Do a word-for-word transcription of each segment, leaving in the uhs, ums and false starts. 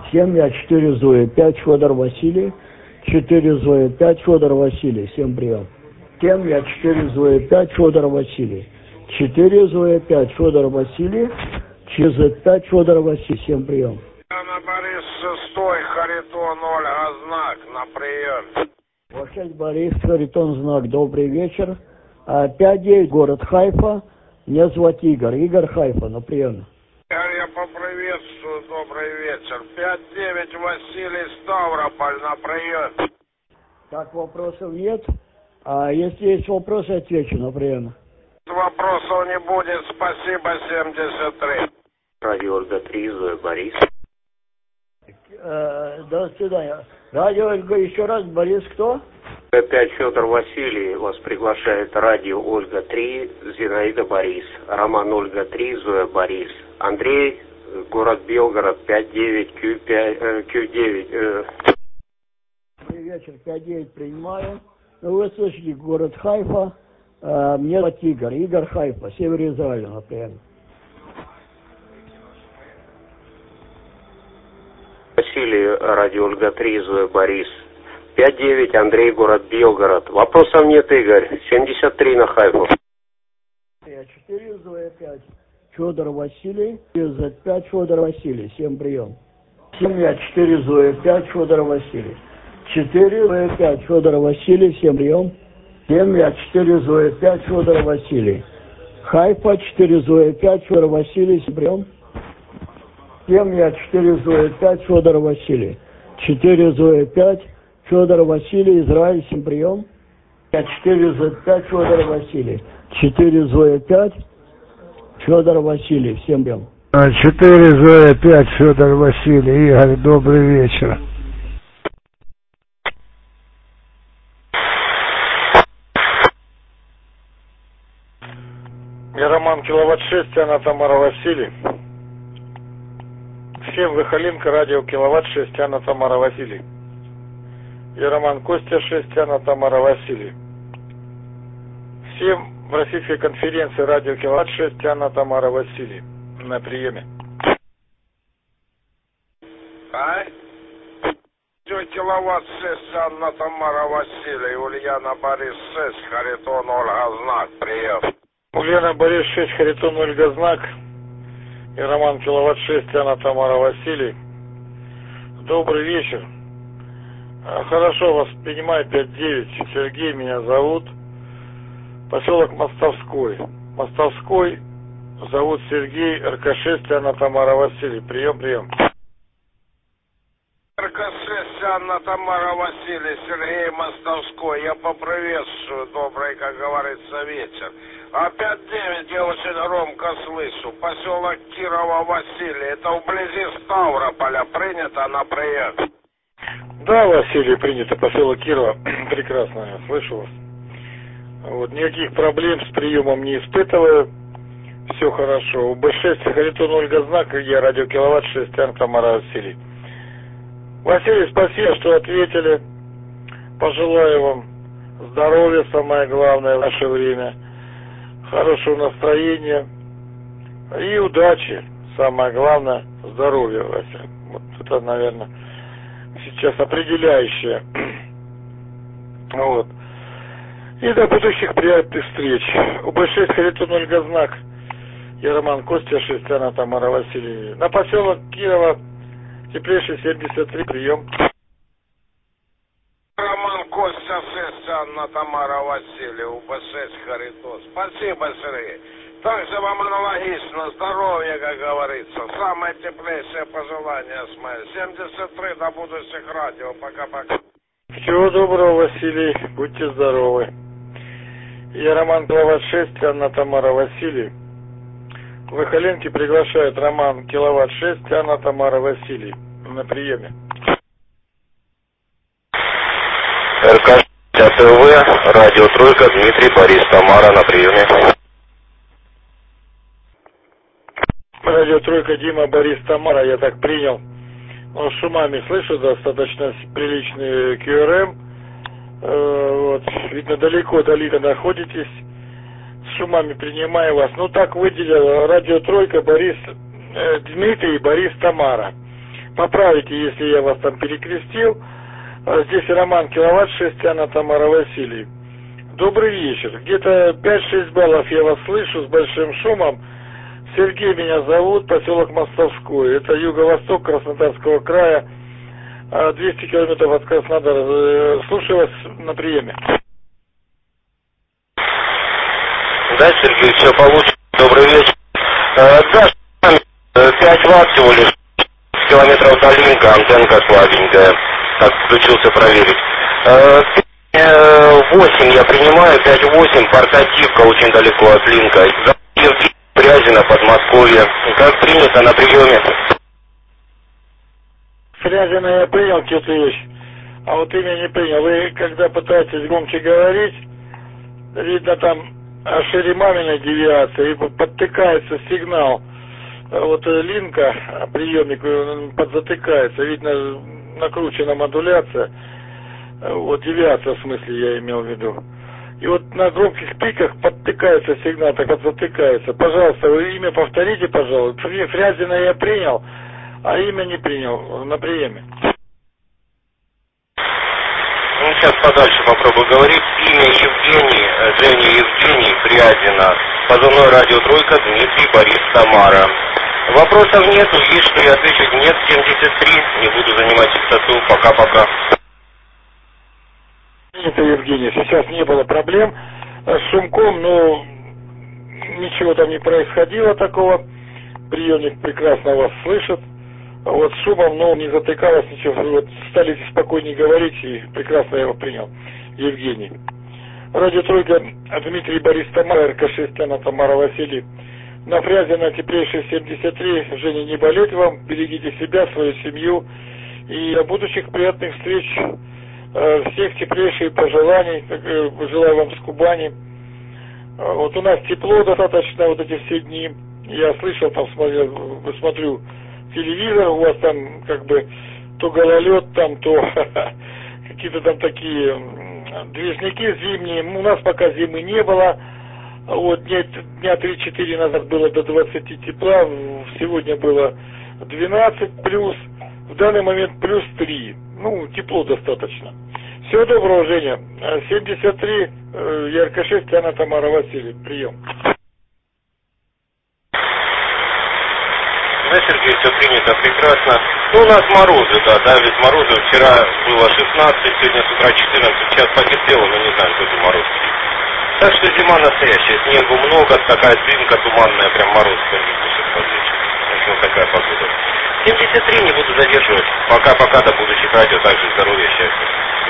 семь, я четыре Зоя, пять Федор Василий, четыре Зоя, пять Федор Василий, всем прием. семь, я четыре Зоя, пять Федор Василий, четыре Зоя, пять Федор Василий, четыре пять Федор Василий, всем прием. На Борис шестой, Харитон, Ольга, знак, на прием. шесть Борис, Харитон, знак, добрый вечер. пять девять, город Хайфа, меня зовут Игорь, Игорь Хайфа, на прием. Игорь, я поприветствую, добрый вечер. пять девять, Василий, Ставрополь, на прием. Так, вопросов нет. А если есть вопросы, отвечу на прием. Вопросов не будет, спасибо, семьдесят три. Радио Ольга три, Зоя, Борис. Э, до свидания. Радио Ольга, еще раз, Борис кто? пять Федор Василий вас приглашает. Радио Ольга три, Зинаида Борис. Роман Ольга три, Зоя Борис. Андрей, город Белгород, пять девять, Q пять, э, Q девять. Э. Добрый вечер, пять девять принимаю. Ну, вы слышали, город Хайфа. Э, мне зовут Игорь, Игорь Хайфа, север Израиля, например. Василий, радио Ольга три, Зоя Борис. пять девять, Андрей, город Белгород. Вопросов нет, Игорь. семьдесят три на Хайфу. четыре, Зоя пять. Федор Василий, зет пять, Федор Василий, всем прием. семь, четыре, Зоя пять, Федор Василий. четыре, Зоя пять, Федор Василий, всем прием. семь, четыре, Зоя пять, Федор Василий. Хайфа, четыре, Зоя пять, Федор Василий, всем прием. семь, четыре, Зоя пять, Федор Василий. четыре, Зоя пять, Федор Василий, Израиль, всем прием. четыре, зет пять, Федор Василий. четыре, Зоя пять, Федор Василий, всем прием. четыре, Зоя пять, Федор Василий. Игорь, добрый вечер. Я Роман, киловатт шесть, она Тамара Василий. Всем Выхоленко, радио киловатт шесть, Анна Тамара Василий. Я Роман, Костя шесть, Анна Тамара Василий. Всем в Российской конференции радио киловатт шесть, Анна Тамара Василий. На приеме. А? Киловатт шесть, Анна Тамара Василий, Ульяна Борис шесть, Харитон, Ольга, знак, прием. Ульяна Борис шесть, Харитон, Ольга, знак. И Роман, киловатт шесть, Анна Тамара Василий. Добрый вечер. Хорошо вас принимает пять девять. Сергей меня зовут. Поселок Мостовской. Мостовской. Зовут Сергей. РК шесть, Анна Тамара Василий. Прием, прием. РК шесть, Анна Тамара Василий, Сергей Мостовской. Я поприветствую, добрый, как говорится, вечер. А пять девять я очень громко слышу. Поселок Кирова, Василий. Это вблизи Ставрополя. Принято на прием. Да, Василий, принято. Поселок Кирова. Прекрасно, я слышу вас. Вот, никаких проблем с приемом не испытываю. Все хорошо. У Б шесть, Харитон, Ольга, знак. Я радио киловатт шесть, Анна Тамара Василий. Василий, спасибо, что ответили. Пожелаю вам здоровья, самое главное в наше время. Хорошего настроения и удачи. Самое главное, здоровья, Вася. Вот это, наверное, сейчас определяющее. Вот. И до будущих приятных встреч. У Б шесть, Харитон, Ольга, знак. Я Роман, Костя шесть, Анна Тамара Василий. На поселок Кирова, теплейший семьдесят три, прием. Роман, Костя шесть, Анна Тамара Василий, У Б шесть, Харитон. Спасибо, Сергей. Также вам аналогично, здоровья, как говорится. Самое теплейшее пожелание с моей. семьдесят три, до будущих радио. Пока-пока. Всего доброго, Василий. Будьте здоровы. Я Роман, киловатт шесть, Анна Тамара Василий. Выхоленки приглашает Роман, киловатт шесть, Анна Тамара Василий. На приеме. РК ТВ, радио Тройка, Дмитрий, Борис, Тамара, на приеме. Радио Тройка, Дима, Борис, Тамара, я так принял. Ну, шумами слышу, достаточно приличный Q R M. Э, вот, видно, далеко далеко находитесь. С шумами принимаю вас. Ну, так выделил радио Тройка, Борис, э, Дмитрий, Борис, Тамара. поправите, если я вас там перекрестил. Здесь Роман Киловатт шесть, Анна Тамара Василий. Добрый вечер. Где-то пять-шесть баллов я вас слышу с большим шумом. Сергей меня зовут, поселок Мостовской. Это юго-восток Краснодарского края, двести километров от Краснодара. Слушаю вас на приеме. Да, Сергей, все получится. Добрый вечер. Э, да, пять ватт всего лишь. Километров до линка, антенка слабенькая. Так, включился проверить. Э, восемь я принимаю, пять восемь, портативка очень далеко от линка. Фрязино, Подмосковье. Как принято на приеме? Фрязино я принял, Китыч. А вот имя не принял. Вы когда пытаетесь громче говорить, видно там шире маминой девиации, и подтыкается сигнал. Вот линка, приемник подзатыкается, видно накручена модуляция. Вот девиация, в смысле, я имел в виду. И вот на громких пиках подтыкается сигнал, так вот затыкается. Пожалуйста, вы имя повторите, пожалуйста. Фрязино я принял, а имя не принял на приеме. Ну, сейчас подальше попробую говорить. Имя Евгений, Женя Евгений, Фрязино. Позывной радио Тройка, Дмитрий, Борис, Тамара. Вопросов нету, есть что я отвечу. Нет, семьдесят три, не буду занимать частоту. Пока-пока. Это Евгений, сейчас не было проблем с шумком, но ничего там не происходило такого. Приемник прекрасно вас слышит. Вот с шумом, но не затыкалось ничего. Вот стали спокойнее говорить, и прекрасно я его принял. Евгений. Радио Тройка, Дмитрий, Борис, Тамара, эр ка шесть, Анна Тамара Василий. На Фрязино теплейший семьдесят три. Женя, не болеть вам, берегите себя, свою семью. И до будущих приятных встреч. Всех теплейших пожеланий. Желаю вам с Кубани. Вот у нас тепло достаточно вот эти все дни. Я слышал, там смотрю, смотрю телевизор, у вас там как бы то гололед, там то какие-то там такие движники зимние. У нас пока зимы не было. Вот дня, дня три-четыре назад было до двадцати тепла, сегодня было двенадцать плюс, в данный момент плюс три. Ну, тепло достаточно. Всего доброго, Женя. семьдесят три, эр ка шесть, Анна Тамара Василий. Прием. Да, Сергей, все принято прекрасно. Ну, у нас морозы, да, давит морозы. Вчера было шестнадцать, сегодня с утра четырнадцать, сейчас потеплело, но не знаю, какой мороз. Так что зима настоящая, снегу много, такая дымка туманная, прям мороз не пустит под вечер. Вот такая погода. семьдесят три, не буду задерживать. Пока-пока, до будущих радио, также здоровья, счастья.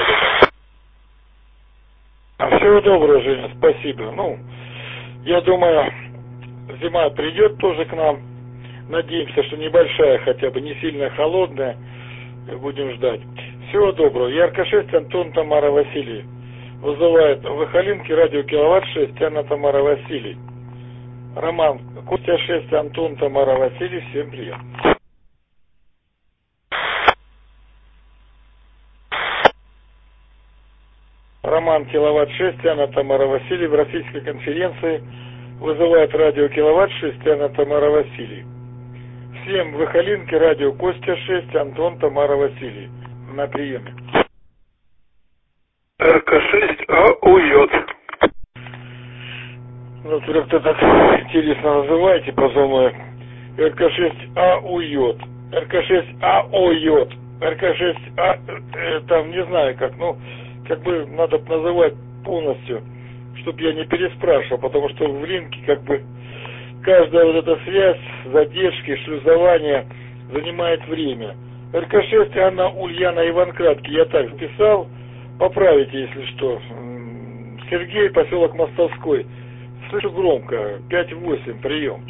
Всего доброго, Женя, спасибо. Ну, я думаю, зима придет тоже к нам. Надеемся, что небольшая, хотя бы не сильно холодная. Будем ждать. Всего доброго. эр ка шесть, Антон, Тамара Василий. Вызывает в Выхолинке, радио Киловатт шесть, Анна Тамара Василий. Роман, Костя шесть, Антон, Тамара Василий. Всем привет. Роман, Киловатт шесть, Анна Тамара Василий. В Российской конференции вызывает радио Киловатт шесть, Анна Тамара Василий. Всем в Выхолинке, радио Костя шесть, Антон, Тамара Василий. На приеме. эр ка шесть, а уйдет. Ну, как-то так интересно называете позывной. эр ка шесть, а уйдет. эр ка шесть, а уйдет. эр ка шесть, а, э, там, не знаю как, ну, как бы надо называть полностью, чтобы я не переспрашивал, потому что в линке как бы каждая вот эта связь, задержки, шлюзование занимает время. эр ка шесть, Анна, Ульяна, Иван Краткий, я так записал, поправите, если что. Сергей, поселок Мостовской. Слышу громко, пять восемь, прием.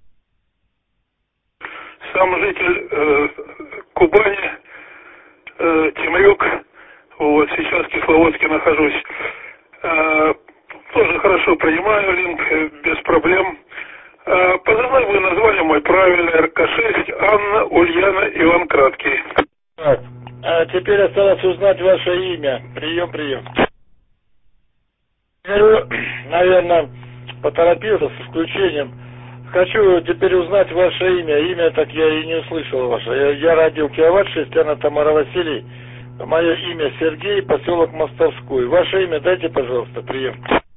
Сам житель э, Кубани, э, Темрюк, вот сейчас в Кисловодске нахожусь. Э, тоже хорошо принимаю линк, э, без проблем. Э, позывной вы назвали мой правильный, эр ка шесть, Анна, Ульяна, Иван Краткий. Так, а теперь осталось узнать ваше имя. Прием, прием. Наверное, поторопился с включением. Хочу теперь узнать ваше имя. Имя так я и не услышал ваше. Я, я радио Киловатт, Шестяна Тамара Василий. Мое имя Сергей, поселок Мостовской. Ваше имя дайте, пожалуйста, прием.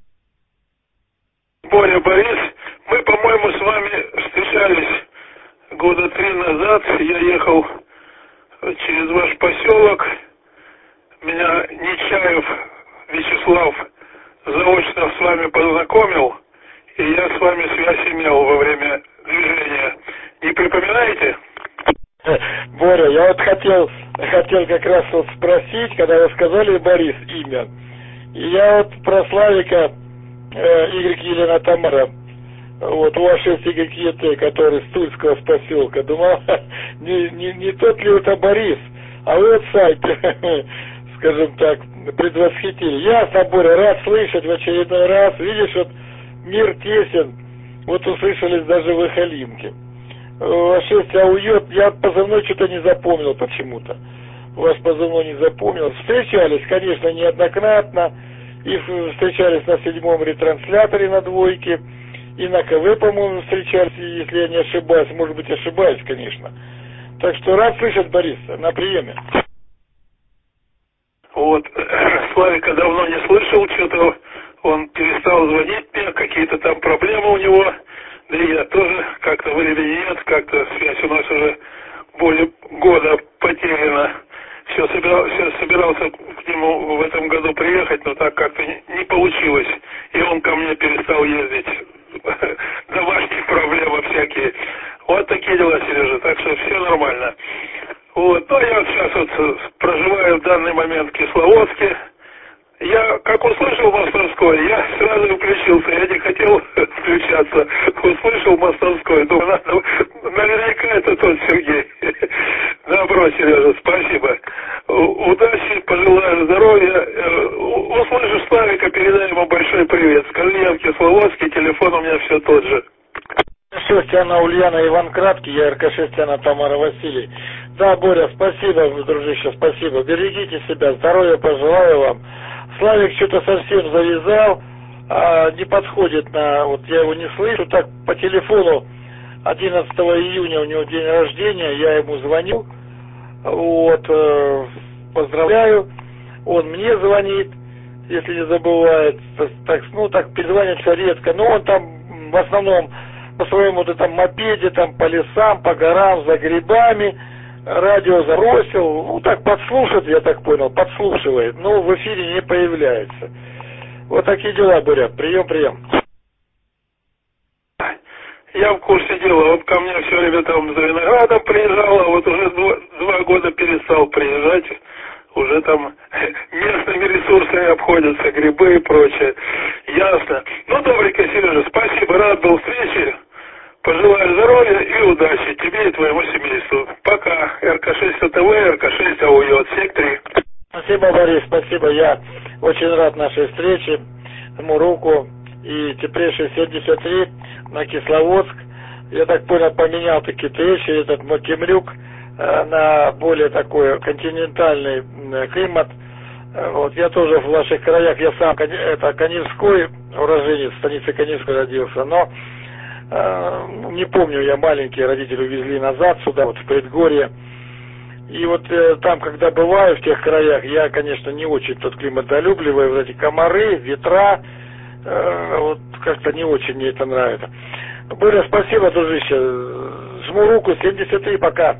Боря Борис, мы, по-моему, с вами встречались года три назад. Я ехал через ваш поселок. Меня Нечаев Вячеслав заочно с вами познакомил. И я с вами связь имел во время движения. Не припоминаете? Боря, я вот хотел, хотел как раз вот спросить, когда вы сказали Борис имя. И я вот про Славика э, Y Елена Тамара, вот у А шесть Y Е Т, который с Тульского с поселка, думал, не, не, не тот ли это Борис, а вы вот сайт, скажем так, предвосхитили. Ясно, Боря, рад слышать в очередной раз. Видишь, вот мир тесен, вот услышались даже в Ихалимке. А шесть аует, я позывной что-то не запомнил почему-то. Ваш позывной не запомнил. Встречались, конечно, неоднократно. И встречались на седьмом ретрансляторе на двойке. И на КВ, по-моему, встречались, если я не ошибаюсь. Может быть, ошибаюсь, конечно. Так что рад слышать, Борис, на приеме. Вот, Славика давно не слышал, что-то он перестал звонить мне, какие-то там проблемы у него. Да и я тоже, как-то времени нет, как-то связь у нас уже более года потеряна. Все, собирал, все собирался к нему в этом году приехать, но так как-то не, не получилось. И он ко мне перестал ездить. Домашние проблемы всякие. Вот такие дела, Сережа, так что все нормально. Вот, ну я сейчас вот проживаю в данный момент в Кисловодске. Я, как услышал Мостовской, я сразу включился, я не хотел включаться. Услышал Мостовской, думаю, надо, наверняка это тот Сергей. Добро, Сережа, спасибо. Удачи, пожелаю здоровья. Услышишь Славика, передай ему большой привет. Скажи, я в Кисловодске, телефон у меня все тот же. Шестяна Ульяна Иван Краткий, я РК Шестяна Тамара Василий. Да, Боря, спасибо, дружище, спасибо. Берегите себя, здоровья пожелаю вам. Славик что-то совсем завязал, а не подходит на... Вот я его не слышу, так по телефону одиннадцатого июня у него день рождения, я ему звоню, вот, э, поздравляю, он мне звонит, если не забывает, так, ну так перезванивается редко, но он там в основном по своему вот этом мопеде, там по лесам, по горам, за грибами, радио забросил, ну так подслушает, я так понял, подслушивает, но в эфире не появляется. Вот такие дела, Боря, прием, прием. Я в курсе дела, он ко мне все время там за виноградом приезжал, а вот уже два, два года перестал приезжать, уже там местными ресурсами обходятся, грибы и прочее. Ясно. Ну, добренько, Сережа, спасибо, рад был встрече. Пожелаю здоровья и удачи тебе и твоему семейству. Пока. эр ка шесть ТВ, эр ка шесть АУЕ, сек три. Спасибо, Борис, спасибо. Я очень рад нашей встрече. Ему руку. И теплейший семьдесят три на Кисловодск. Я так понял, поменял таки тещи, этот Макимрюк э, на более такой континентальный э, климат. Э, вот я тоже в ваших краях, я сам это Каневской уроженец, в станице Каневской родился, но не помню, я маленький, родители увезли назад сюда, вот в предгорье. И вот э, там, когда бываю в тех краях, я, конечно, не очень тот климат долюбливаю, вот эти комары, ветра, э, вот как-то не очень мне это нравится. Боря, спасибо, дружище. Жму руку, семьдесят три, пока.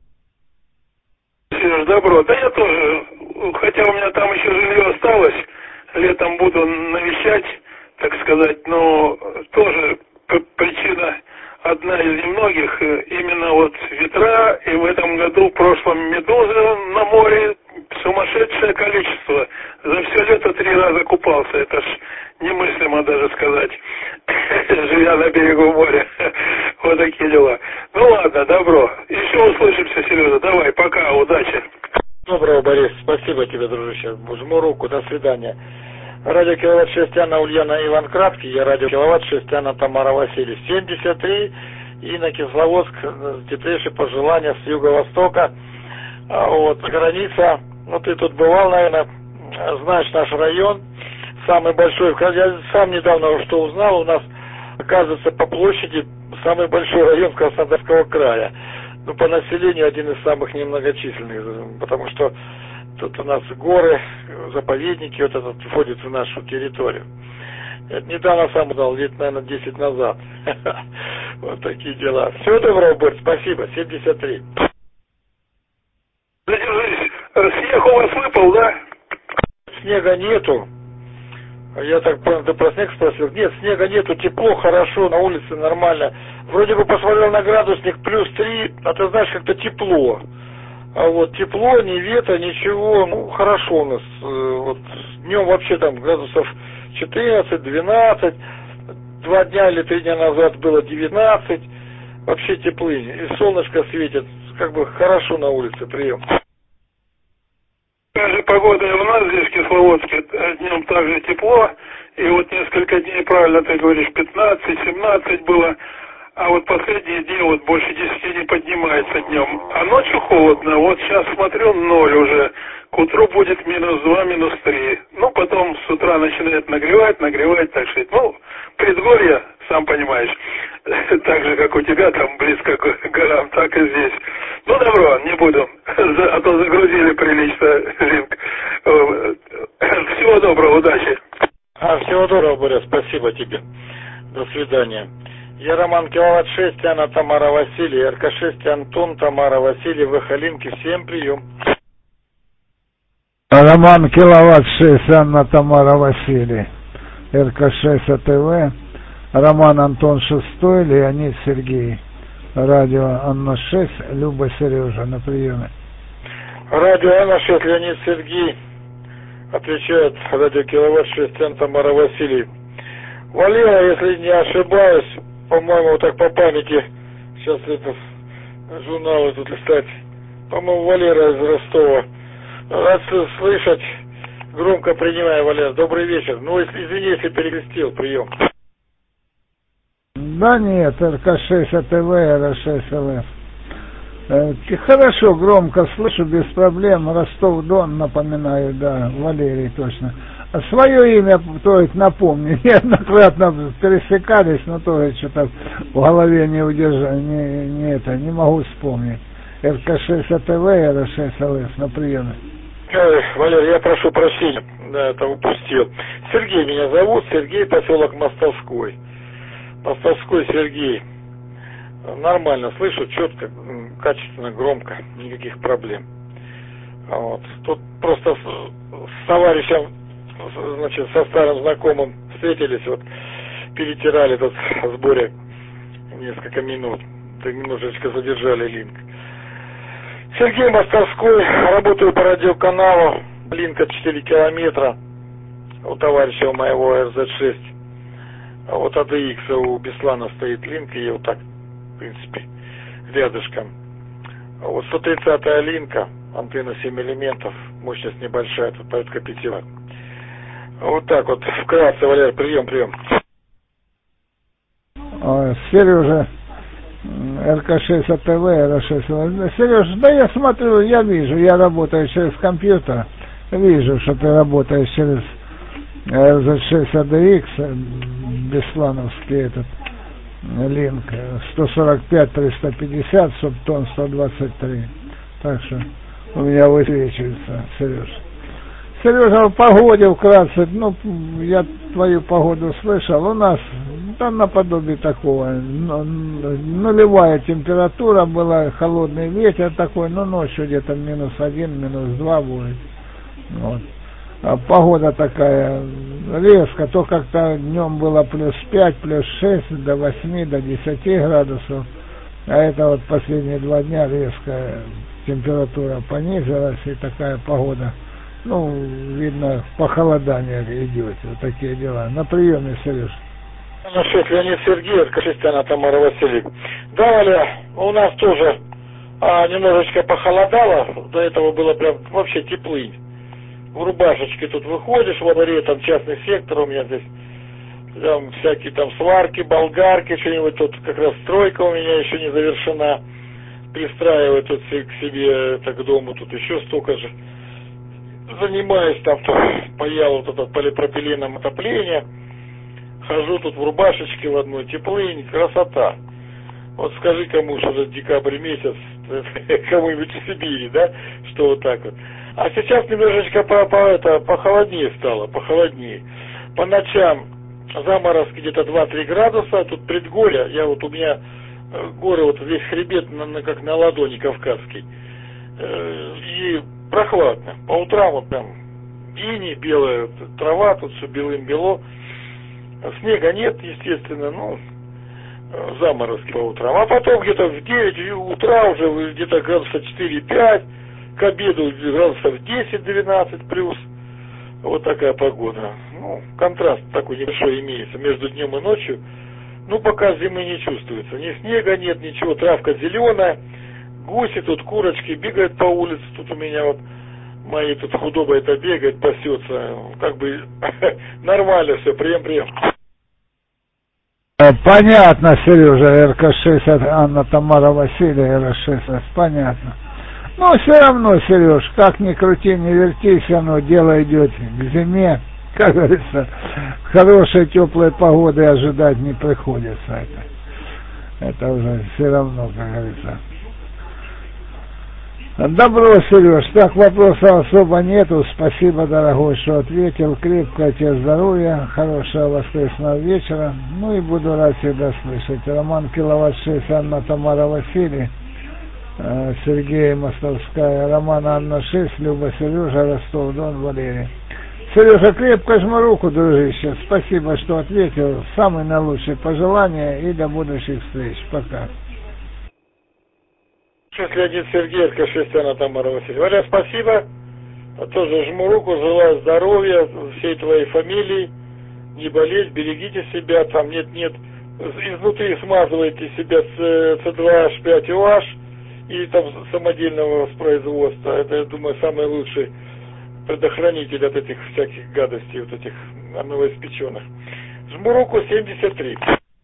Сереж, добро. Да я тоже, хотя у меня там еще жилье осталось, летом буду навещать, так сказать, но тоже причина одна из немногих, именно вот ветра, и в этом году, в прошлом, медузы на море, сумасшедшее количество. За все лето три раза купался, это ж немыслимо даже сказать, живя на берегу моря. Вот такие дела. Ну ладно, добро. Еще услышимся, Сережа. Давай, пока, удачи. Доброго, Борис. Спасибо тебе, дружище. Жму руку. До свидания. Радио Киловатт Шестяна Ульяна Иван Краткий, я радио Киловатт Шестяна Тамара Василий. семьдесят три и на Кисловодск теплейшие пожелания с юго-востока. Вот, граница, ну ты тут бывал, наверное, знаешь наш район, самый большой. Я сам недавно что узнал, у нас, оказывается, по площади самый большой район Краснодарского края. Ну, по населению один из самых немногочисленных, потому что тут у нас горы, заповедники, вот этот входит в нашу территорию. Это недавно сам узнал, лет, наверное, десять назад. Вот такие дела. Всего доброго, Борь, спасибо. семьдесят три. Задержись. Снег у вас выпал, да? Снега нету. Я так понял, ты про снег спросил. Нет, снега нету, тепло, хорошо, на улице нормально. Вроде бы посмотрел на градусник, плюс три, а ты знаешь, как-то тепло. А вот тепло, ни ветра, ничего, ну, хорошо у нас. Вот днем вообще там градусов четырнадцать-двенадцать, два дня или три дня назад было девятнадцать, вообще теплые, и солнышко светит, как бы хорошо на улице, прием. Такая же погода и у нас здесь в Кисловодске, днем также тепло, и вот несколько дней, правильно ты говоришь, пятнадцать-семнадцать было, а вот последние дни вот больше десяти не поднимается днем, а ночью холодно, вот сейчас смотрю, ноль уже, к утру будет минус два, минус три, ну потом с утра начинает нагревать, нагревать, так сказать, ну, предгорье, сам понимаешь, так же, как у тебя там близко к горам, так и здесь. Ну, добро, не буду, а то загрузили прилично линк. Всего доброго, удачи. А, всего доброго, Боря, спасибо тебе. До свидания. Я Роман Киловатт шесть, Анна Тамара Василий, эр ка шесть Антон Тамара Василий, Выхолинки, всем прием. Роман Киловатт шесть, Анна Тамара Василий, эр ка шесть а тэ вэ, Роман Антон шестой, Леонид Сергей, радио Анна шесть, Люба Сережа на приеме. Радио Анна шесть, Леонид Сергей, отвечает радио Киловатт шесть, Анна Тамара Василий. Валера, если не ошибаюсь, по-моему, так по памяти, сейчас это журналы тут листать, по-моему, Валера из Ростова. Рад слышать, громко принимаю, Валер. Добрый вечер. Ну, извини, если перекрестил, прием. Да нет, эр ка шесть а тэ вэ, эр шесть эл эф. Хорошо, громко слышу, без проблем. Ростов-Дон, напоминаю, да, Валерий точно. А свое имя, то есть, напомню, неоднократно пересекались, но тоже что-то в голове не удержал, не, не это, не могу вспомнить. эр ка шесть а тэ вэ, эр шесть эл эф на приеме. Ой, Валер, я прошу прощения, да, это упустил. Сергей меня зовут, Сергей, поселок Мостовской. Мостовской Сергей. Нормально слышу, четко, качественно, громко, никаких проблем. Вот. Тут просто с, с товарищем, значит, со старым знакомым встретились, вот, перетирали тут в сборе несколько минут, так немножечко задержали линк. Сергей Мостовской, работаю по радиоканалу, линка четыре километра, у товарища у моего эр зет шесть, а вот а дэ икс у Беслана стоит линка, и вот так, в принципе, рядышком. Вот сто тридцатая линка, антенна семь элементов, мощность небольшая, тут порядка пяти ватт. Вот так вот, вкратце, Валер, прием, прием. Сережа, эр ка шесть а тэ вэ, эр шесть эл эф. Сереж, да я смотрю, я вижу, я работаю через компьютер, вижу, что ты работаешь через эр зет шесть а дэ икс, беслановский этот линк, сто сорок пять триста пятьдесят, субтон сто двадцать три. Так что у меня высвечивается, Сереж. Сережа, о погоде вкратце, ну, я твою погоду слышал, у нас там наподобие такого, нулевая температура была, холодный ветер такой, ну, ночью где-то минус один, минус два будет, вот. А погода такая резко, то как-то днем было плюс пять, плюс шесть, до восьми, до десяти градусов, а это вот последние два дня резко температура понизилась, и такая погода. Ну, видно, похолодание идет, вот такие дела. На приеме, Сереж. На шесть, Леонид Сергей, эр ка шесть, Анна Тамара Василий. Да, Валя, у нас тоже а, немножечко похолодало, до этого было прям вообще теплынь. В рубашечке тут выходишь во дворе, там частный сектор у меня здесь, там всякие там сварки, болгарки, что-нибудь тут, как раз стройка у меня еще не завершена, пристраиваю тут к себе, это, к дому, тут еще столько же. Занимаюсь там, паял вот этот полипропиленом отопление, хожу тут в рубашечке в одной, теплынь, красота. Вот скажи кому, что это декабрь месяц, кому-нибудь в Сибири, да, что вот так вот. А сейчас немножечко по, по, это, похолоднее стало, похолоднее. По ночам заморозки где-то два-три градуса, тут предгорье, я вот у меня горы, вот весь хребет на, на, как на ладони кавказский. И прохладно. По утрам вот там иней, белая трава, тут все белым-бело. Снега нет, естественно, ну, заморозки по утрам. А потом где-то в девять утра уже где-то градусов четыре-пять, к обеду градусов десять-двенадцать плюс. Вот такая погода. Ну, контраст такой небольшой имеется между днем и ночью. Ну, пока зимы не чувствуется. Ни снега нет, ничего, травка зеленая. Гуси тут, курочки бегают по улице. Тут у меня вот мои тут худоба это бегает, пасется. Как бы нормально все, прием-прием. Понятно, Сережа, эр ка шесть, Анна Тамара Василия, эр шесть, понятно. Но все равно, Сереж, как ни крути, ни верти, все равно дело идет к зиме. Как говорится, хорошей теплой погоды ожидать не приходится. Это, это уже все равно, как говорится. Добро, Сереж. Так, вопросов особо нету. Спасибо, дорогой, что ответил. Крепкого тебе здоровья, хорошего воскресного вечера. Ну и буду рад всегда слышать. Роман Киловатт шесть, Анна Тамара Василий, Сергей Мостовская, Роман Анна шесть, Люба Сережа, Ростов-Дон, Валерий. Сережа, крепко жму руку, дружище. Спасибо, что ответил. Самые наилучшие пожелания и до будущих встреч. Пока. Леонид Сергей, эр ка шесть, Анна Тамара Васильевна. Валя, спасибо. Тоже жму руку, желаю здоровья всей твоей фамилии. Не болеть, берегите себя. Там нет-нет. Изнутри смазывайте себя с си два аш пять о аш и там самодельного воспроизводства. Это, я думаю, самый лучший предохранитель от этих всяких гадостей, вот этих новоиспеченных. Жму руку семьдесят три.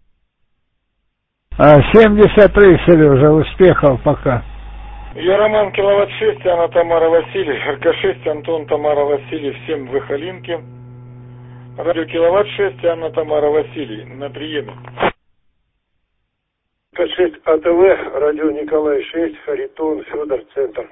семьдесят три, Сережа, успехов, пока. Я Роман Киловатт шесть, Анна Тамара Василий, эр ка шесть, Антон Тамара Василий, всем в Ихалинке. Радио Киловатт шесть, Анна Тамара Василий, на приеме. эр ка шесть а тэ вэ, радио Николай шесть, Харитон, Федор, Центр.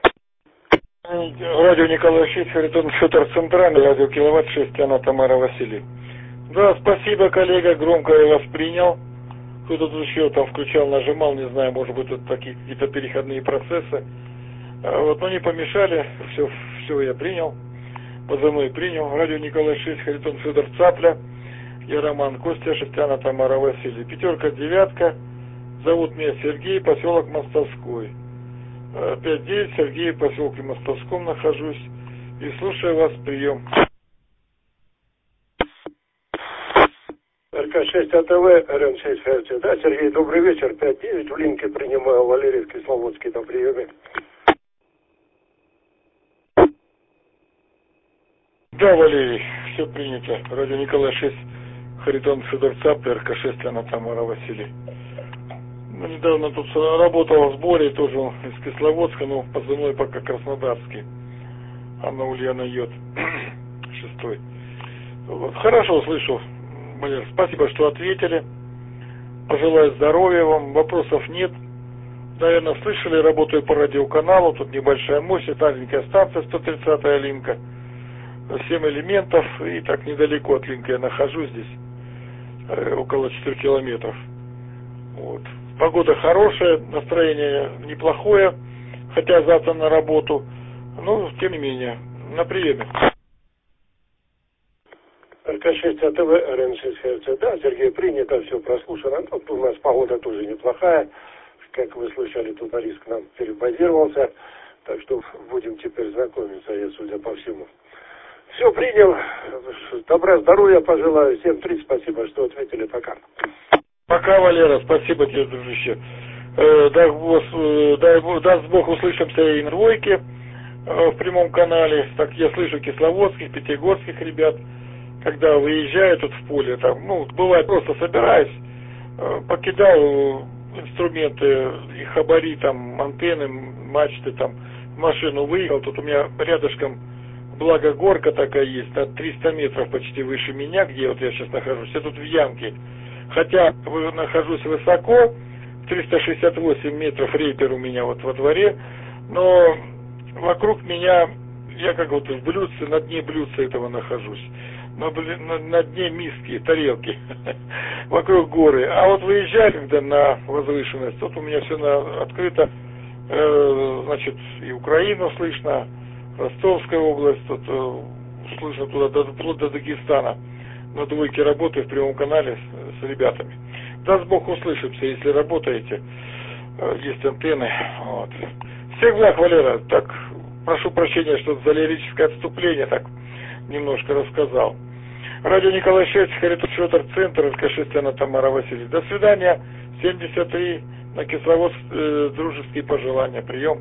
Радио Николай шесть, Харитон, Федор, Центральный, радио Киловатт шесть, Анна Тамара Василий. Да, спасибо, коллега, громко я вас принял. Кто-то тут еще там включал, нажимал, не знаю, может быть, тут такие какие-то переходные процессы. А вот, но не помешали, все, все я принял, позывной принял. Радио Николай шесть, Харитон, Федор, Цапля. Я Роман Костя, Шестяна Тамара Василий. Пятерка, девятка. Зовут меня Сергей, поселок Мостовской. пять девять, Сергей, в поселке Мостовском нахожусь. И слушаю вас, прием. эр ка шесть а тэ вэ, эр эн шесть ФРЦ. Да, Сергей, добрый вечер. пять девять, в Линке принимаю, Валерий в Кисловодске на приеме. Да, Валерий, все принято. Радио Николай шесть, Харитон, Федор, Цапля, эр ка шесть, Анна Тамара Василий. Ну, недавно тут работал в сборе, тоже из Кисловодска, но позывной пока Краснодарский. Анна Ульяна Йод, шестой. Вот, хорошо слышу, Валер, спасибо, что ответили. Пожелаю здоровья вам, вопросов нет. Наверное, слышали, работаю по радиоканалу, тут небольшая мощность, маленькая станция, сто тридцатая линка. семь элементов, и так недалеко от линка я нахожусь здесь, около четырёх километров. Вот. Погода хорошая, настроение неплохое, хотя завтра на работу, но тем не менее, на приеме. эр ка шесть а тэ вэ, эр эн шесть ФРЦ. Да, Сергей, принято, все прослушано. Тут у нас погода тоже неплохая. Как вы слышали, тут Борис к нам перебазировался. Так что будем теперь знакомиться, я судя по всему. Все принял. Добра, здоровья пожелаю. Всем три, спасибо, что ответили. Пока. Пока, Валера, спасибо тебе, дружище. Э, дай, э, дай, даст Бог, услышимся и на двойке э, в прямом канале. Так я слышу кисловодских, пятигорских ребят, когда выезжаю тут в поле, там, ну, бывает, просто собираюсь, э, покидал инструменты, и хабари, там, антенны, мачты, там, в машину выехал. Тут у меня рядышком, благо, горка такая есть, от триста метров почти выше меня, где вот я сейчас нахожусь, я тут в ямке. Хотя нахожусь высоко, триста шестьдесят восемь метров рейпер у меня вот во дворе, но вокруг меня, я как вот в блюдце, на дне блюдца этого нахожусь. На, на, на дне миски, тарелки, вокруг горы. А вот выезжаю, когда на возвышенность, тут у меня все на, открыто, э, значит, и Украину слышно, Ростовская область, тут э, слышно туда, до, вплоть до Дагестана. На двойке работаю в прямом канале с, с ребятами. Даст Бог услышимся, если работаете, э, есть антенны. Вот. Всех благ, Валера. Так, прошу прощения, что за лирическое отступление так немножко рассказал. Радио Николай шесть, Харитон Шотер, Центр, эр ка шесть, Анна Тамара Васильевна. До свидания. семьдесят три, на Кисловодск, э, дружеские пожелания. Прием.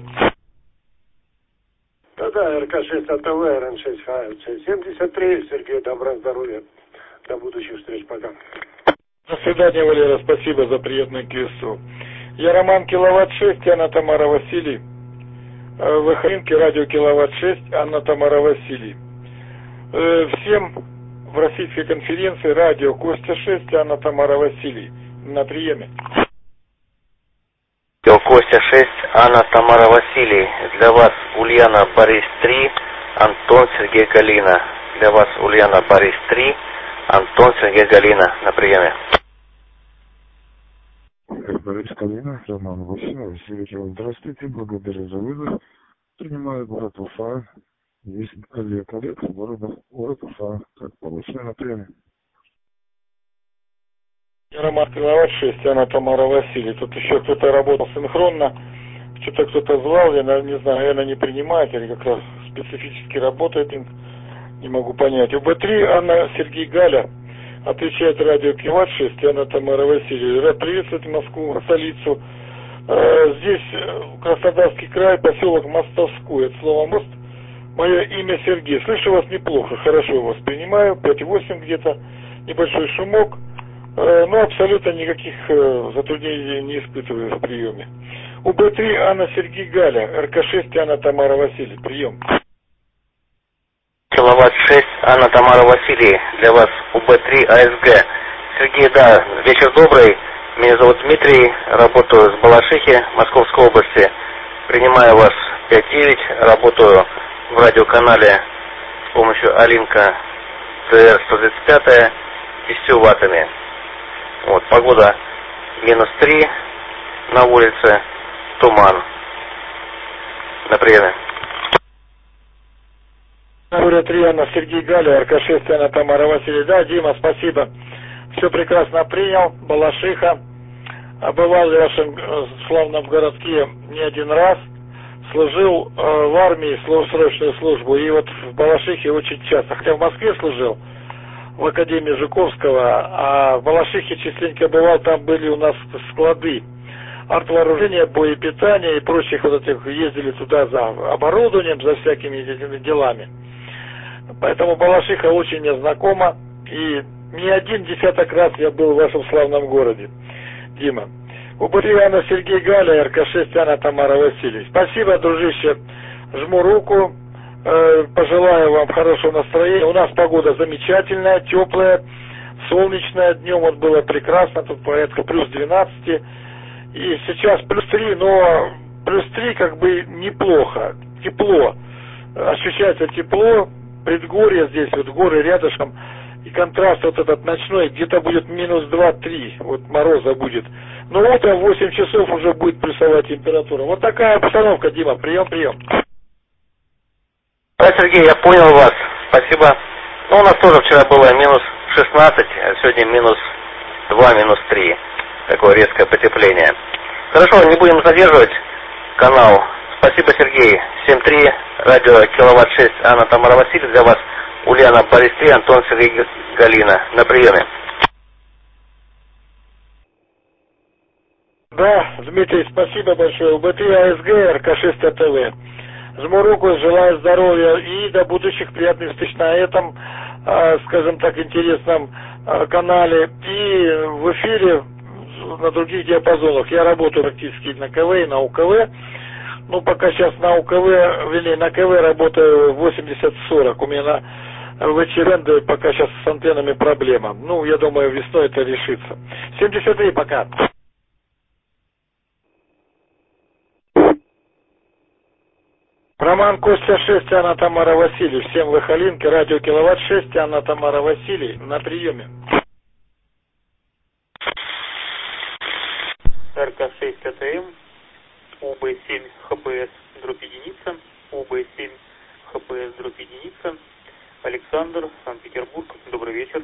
Да-да, эр ка шесть эй тэ вэ, эр эн шесть ха эф цэ. семьдесят три, Сергей, добра, здоровья. До будущих встреч, пока. До свидания, Валера, спасибо за приятную кису. Я Роман Киловатт шесть, Анна Тамара Василий. В Хринке, радио Киловатт шесть, Анна Тамара Василий. Всем в российской конференции радио Костя шесть, Анна Тамара Василий. На приеме. Костя шесть, Анна Тамара Василий. Для вас Ульяна Борис три, Антон Сергей Галина. Для вас Ульяна Борис три, Антон Сергей Галина. На приеме. Борис Галина, Роман Васильев, Василий, здравствуйте, благодарю за вызов. Принимаю город Уфа. Есть Олег, Олег, города, город Уфа. Как получено на приеме. Роман Киловатт шесть, Анна Тамара Василий. Тут еще кто-то работал синхронно. Что-то кто-то звал, я не знаю, наверное, не принимает, или как раз специфически работает, не могу понять. У бэ три Анна Сергей Галя. Отвечает радио Киловатт шесть, Анна Тамара Василий. Рад приветствовать Москву, столицу. Здесь Краснодарский край, поселок Мостовской. Это слово мост. Мое имя Сергей. Слышу вас неплохо, хорошо вас принимаю. пять восемь где-то, небольшой шумок. Но абсолютно никаких затруднений не испытываю в приеме. У бэ три Анна Сергей Галя, эр ка шесть, Анна Тамара Василий. Прием. Киловатт шесть, Анна Тамара Василий. Для вас у бэ три а эс гэ. Сергей, да, вечер добрый. Меня зовут Дмитрий, работаю с Балашихи, Московской области. Принимаю вас пять девять, работаю в радиоканале с помощью Алинка тэ эр сто тридцать пять десятью ваттами. Вот, погода минус три, на улице туман. На приеме. Город Риана, Сергей Галя, эр ка шесть, Анна Тамара Василий. Да, Дима, спасибо. Все прекрасно принял. Балашиха. Бывал в вашем славном городке не один раз. Служил э, в армии, срочную службу. И вот в Балашихе очень часто. Хотя в Москве служил, в Академии Жуковского. А в Балашихе частенько бывал. Там были у нас склады артвооружения, боепитания и прочих вот этих. Ездили туда за оборудованием, за всякими этими делами. Поэтому Балашиха очень мне знакома. И не один десяток раз я был в вашем славном городе, Дима. У бэ три Анна Сергей Галя, эр ка шесть, Анна Тамара Василий. Спасибо, дружище. Жму руку. Э, пожелаю вам хорошего настроения. У нас погода замечательная, теплая, солнечная. Днем вот было прекрасно, тут порядка плюс двенадцать. И сейчас плюс три, но плюс три как бы неплохо. Тепло. Ощущается тепло. Предгорье здесь, вот горы рядышком. И контраст вот этот ночной, где-то будет минус два-три, вот мороза будет. Но утром в восемь часов уже будет плюсовая температура. Вот такая обстановка, Дима. Прием, прием. Да, Сергей, я понял вас. Спасибо. Ну, у нас тоже вчера было минус шестнадцать, а сегодня минус два, минус три. Такое резкое потепление. Хорошо, не будем задерживать канал. Спасибо, Сергей. семь три, радио Киловатт шесть, Анна Тамара Василий. Для вас Ульяна Борис три, Антон Сергей Галина. На приеме. Да, Дмитрий, спасибо большое. у бэ три а эс гэ, эр ка шесть а тэ вэ. Жму руку, желаю здоровья и до будущих приятных встреч на этом, скажем так, интересном канале. И в эфире на других диапазонах. Я работаю практически на ка вэ и на у ка вэ. Ну, пока сейчас на у ка вэ, вернее, на ка вэ работаю восемьдесят сорок. У меня на вэ че ренде пока сейчас с антеннами проблема. Ну, я думаю, весной это решится. семьдесят три, пока. Роман Костя шесть, Анна Тамара Василий. Всем Лыхалинки, радио Киловатт шесть, Анна Тамара Василий на приеме. эр ка шесть АТМ, У Б семь Х П С дробь единица, У Б семь Х П С дробь единица, Александр, Санкт-Петербург, добрый вечер.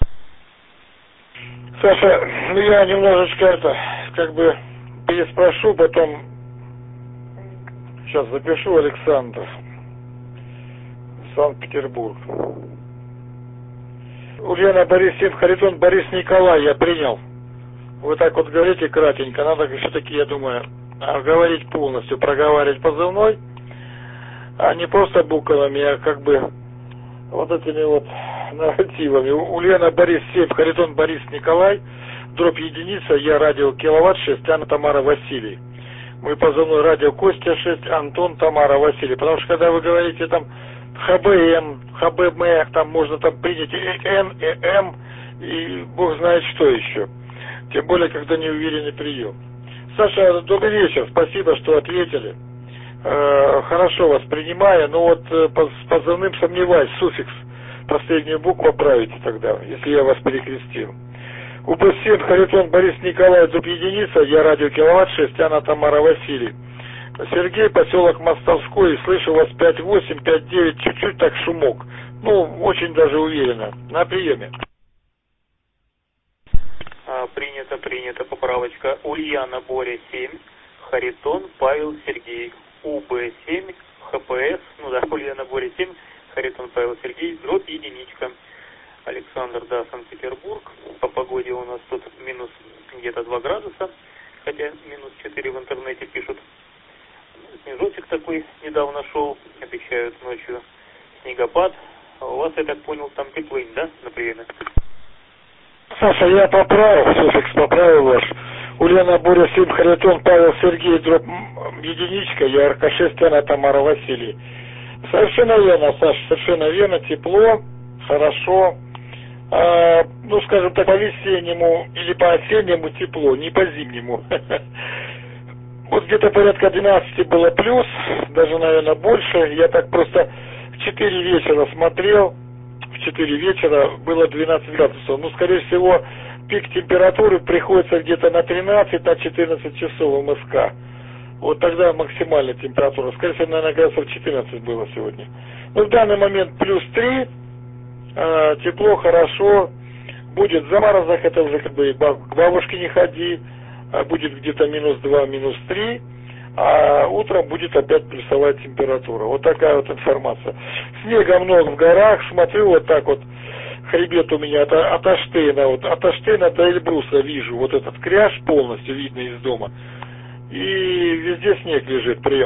Саша, ну я немножечко это, как бы, переспрошу, потом, сейчас запишу, Александр, Санкт-Петербург. Ульяна Борис семь, Харитон Борис Николай, я принял. Вы так вот говорите кратенько, надо все-таки, я думаю, говорить полностью, проговаривать позывной, а не просто буквами, а как бы вот этими вот нарративами. Ульяна Борис семь, Харитон Борис Николай, дробь единица, я радио Киловатт шесть, Анна Тамара Василий. Мой позывной радио Костя шесть, Антон Тамара Василий. Потому что когда вы говорите там Х Б М, Х Б М, там можно там принять и Н, и М, и бог знает что еще. Тем более, когда неуверенный прием. Саша, добрый вечер, спасибо, что ответили. Э, хорошо вас принимаю, но вот э, по, с позывным сомневаюсь, суффикс, последнюю букву правите тогда, если я вас перекрестил. У Б семь, Харитон Борис Николай, дробь единица, я радио Киловатт шесть, Анна Тамара Василий. Сергей, поселок Мостовской, слышу вас пять восемь, пять девять, чуть-чуть так шумок. Ну, очень даже уверенно. На приеме. А, принято, принято, поправочка. Ульяна Боря семь, Харитон Павел Сергей, У Б семь, Х П С, ну да, Ульяна Боря семь, Харитон Павел Сергей, дробь единичка. Александр, да, Санкт-Петербург. По погоде у нас тут минус где-то два градуса, хотя минус четыре в интернете пишут. Снежочек такой недавно шел, обещают ночью снегопад. А у вас, я так понял, там теплынь, да, на приеме? Саша, я поправил, суффикс поправил ваш. Ульяна Боря семь, Харитон Павел Сергей, дробь единичка, я Р К шесть, Анна Тамара Василий. Совершенно верно, Саша, совершенно верно, тепло, хорошо. А, ну, скажем так, по-весеннему или по-осеннему тепло, не по-зимнему. Вот где-то порядка двенадцати было плюс, даже, наверное, больше. Я так просто в четыре вечера смотрел, в четыре вечера было двенадцать градусов. Ну, скорее всего, пик температуры приходится где-то на тринадцать, на четырнадцать часов МСК. Вот тогда максимальная температура. Скорее всего, наверное, градусов четырнадцать было сегодня. Ну, в данный момент плюс три, э, тепло, хорошо. Будет заморозок, это уже как бы к бабушке не ходи. Будет где-то минус два, минус три, а утром будет опять плюсовая температура. Вот такая вот информация. Снега много в горах, смотрю вот так вот, хребет у меня от, от Аштейна, вот от Аштейна до Эльбруса вижу, вот этот кряж полностью видно из дома. И везде снег лежит, прием.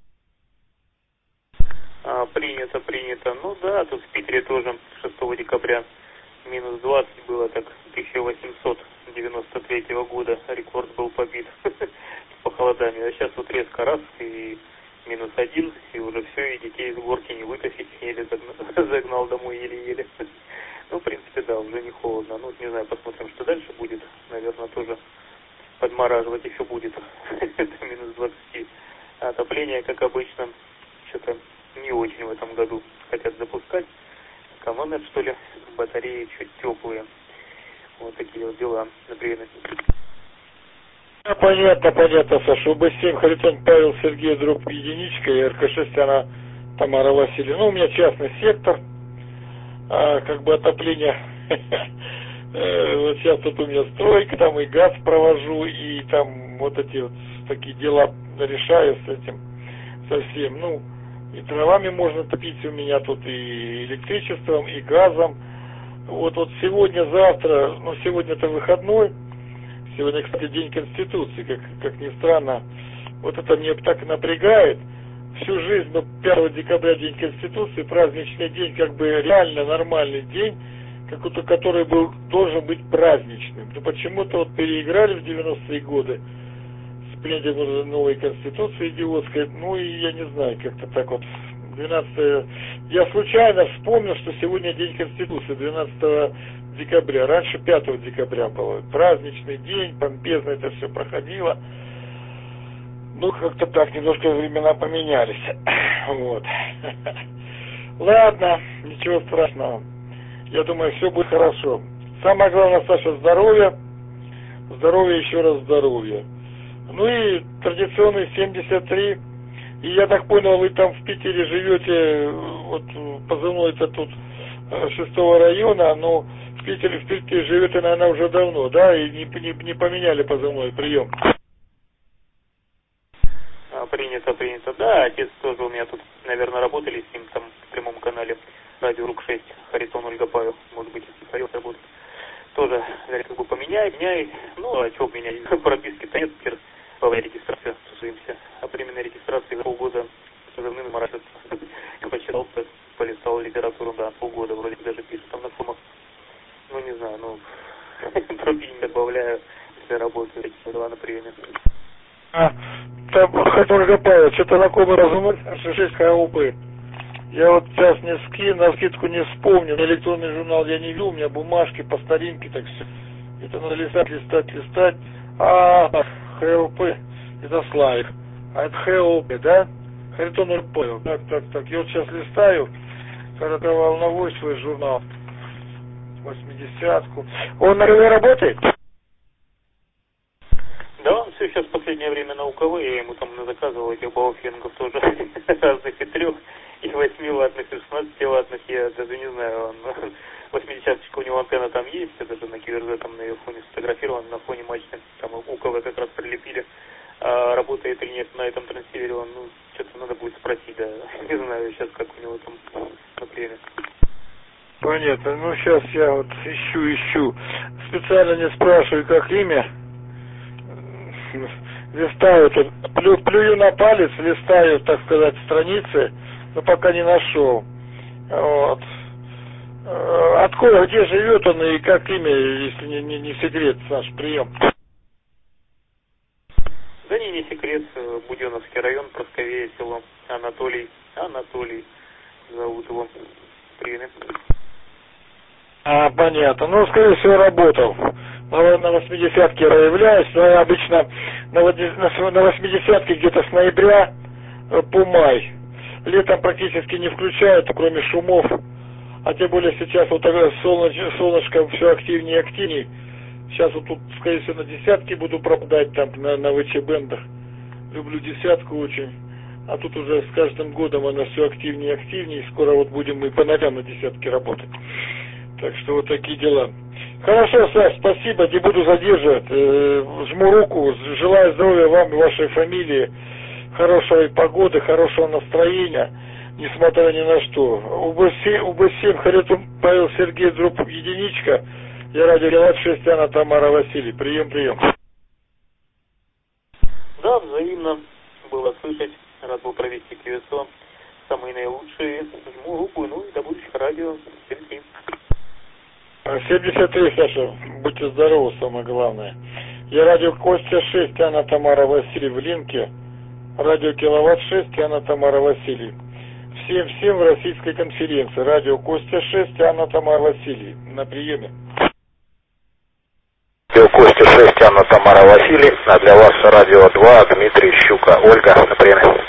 А, принято, принято. Ну да, тут в Питере тоже шестого декабря минус двадцать было, так тысяча восемьсот девяносто третьего года рекорд был побит с похолоданием. А сейчас вот резко раз и минус один, и уже все, и детей из горки не вытащить, еле загнал, загнал домой еле-еле. Ну, в принципе, да, уже не холодно. Ну, не знаю, посмотрим, что дальше будет. Наверное, тоже подмораживать еще будет. Это минус двадцать. А отопление, как обычно, что-то не очень в этом году хотят запускать. Экономят, что ли, батареи чуть теплые. Вот такие вот дела, например. Ну, понятно, понятно, Саша. У Б семь, Харитон Павел Сергей, дробь единичка, и Р К шесть, она Тамара Василий. Ну, у меня частный сектор, а, как бы отопление. Вот сейчас тут у меня стройка, там и газ провожу, и там вот эти вот такие дела решаю с этим совсем. Ну, и дровами можно топить у меня тут, и электричеством, и газом. Вот, вот сегодня, завтра, ну сегодня-то выходной, сегодня, кстати, День Конституции, как, как ни странно, вот это мне так напрягает. Всю жизнь, ну, пятого декабря День Конституции, праздничный день, как бы реально нормальный день, какой-то, который был, должен быть праздничным. Но почему-то вот переиграли в девяностые годы с принятием новой Конституции идиотской, ну и я не знаю, как-то так вот. двенадцатого Я случайно вспомнил, что сегодня День Конституции, двенадцатого декабря. Раньше пятого декабря было. Праздничный день, помпезно это все проходило. Ну, как-то так, немножко времена поменялись. Вот. Ладно, ничего страшного. Я думаю, все будет хорошо. Самое главное, Саша, здоровье. Здоровье, еще раз здоровье. Ну и традиционный семьдесят три. И я так понял, вы там в Питере живете, вот позывной-то тут шестого района, но в Питере, в Питере живете, наверное, уже давно, да? И не, не, не поменяли позывной прием. Принято, принято. Да, отец тоже у меня тут, наверное, работали с ним там в прямом канале Радио Рук шесть, Харитон Ольга Павел, может быть, если Харитон работает. Тоже, говорят, как бы поменяй, меняй. Ну, а что менять? Прописки-то нет, теперь полная регистрация, тусуемся. А временная регистрация полгода позывным марашится. Почитал, полистал литературу, да, полгода вроде даже пишет там на форумах. Ну, не знаю, ну, тропи не добавляю, если работаю, эти два на приеме. А, там, Ольга Павел, что-то знакомый разумный, шесть ХОП. Я вот сейчас не скину, на скидку не вспомню. Электронный журнал я не видел, у меня бумажки по старинке, так все. Это надо листать, листать, листать. А, ХЛП, это Славик. А это ХЛП, да? Харитон Ольга Павел. Так, так, так. Я вот сейчас листаю, когда давал волновой свой журнал. восьмидесятку. Он, наверное, работает? Да, он все сейчас в последнее время науковый, я ему там заказывал этих бауфенгов тоже разных и трех, и восьмиваттных, и шестнадцативаттных, я даже не знаю, он восьмидесяточка у него антенна там есть, я даже на КВРЗ там на ее фоне сфотографирован, на фоне мачты, там у КВ как раз прилепили, а работает или нет на этом трансивере, он, ну, что-то надо будет спросить, да, не знаю сейчас, как у него там на приеме. Понятно, ну сейчас я вот ищу, ищу, специально не спрашиваю, как имя. Листаю тут, плю, плюю на палец, листаю, так сказать, страницы, но пока не нашел. Вот. Откуда, где живет он и как имя, если не, не, не секрет, наш прием? Да не, не секрет, Буденновский район, Просковея, село, Анатолий, Анатолий зовут его, приеме. А, понятно, ну, скорее всего, работал. На восьмидесятке я являюсь, но я обычно на восьмидесятке где-то с ноября по май. Летом практически не включают, кроме шумов. А тем более сейчас вот солнышко, солнышко все активнее и активнее. Сейчас вот тут, скорее всего, на десятке буду пропадать там на, на ВЧ-бендах. Люблю десятку очень. А тут уже с каждым годом она все активнее и активнее. Скоро вот будем мы по ночам на десятке работать. Так что вот такие дела. Хорошо, Саш, спасибо, не буду задерживать. Э, жму руку, желаю здоровья вам и вашей фамилии, хорошей погоды, хорошего настроения, несмотря ни на что. УБ семь, Харитон Павел Сергей, дробь единичка. Я радио Леват шесть, Анна Тамара Василий. Прием, прием. Да, взаимно было слышать. Рад был провести КСО. Самые наилучшие. Жму руку, ну и до будущих радио. Сергей. семьдесят три, Саша, будьте здоровы, самое главное. Я радио Костя шесть, Анна Тамара Василий в линке. Радио Киловатт шесть, Анна Тамара Василий. Всем-всем в российской конференции. Радио Костя шесть, Анна Тамара Василий. На приеме. Радио Костя шесть, Анна Тамара Василий. А для вас радио два, Дмитрий Щука. Ольга, на приеме.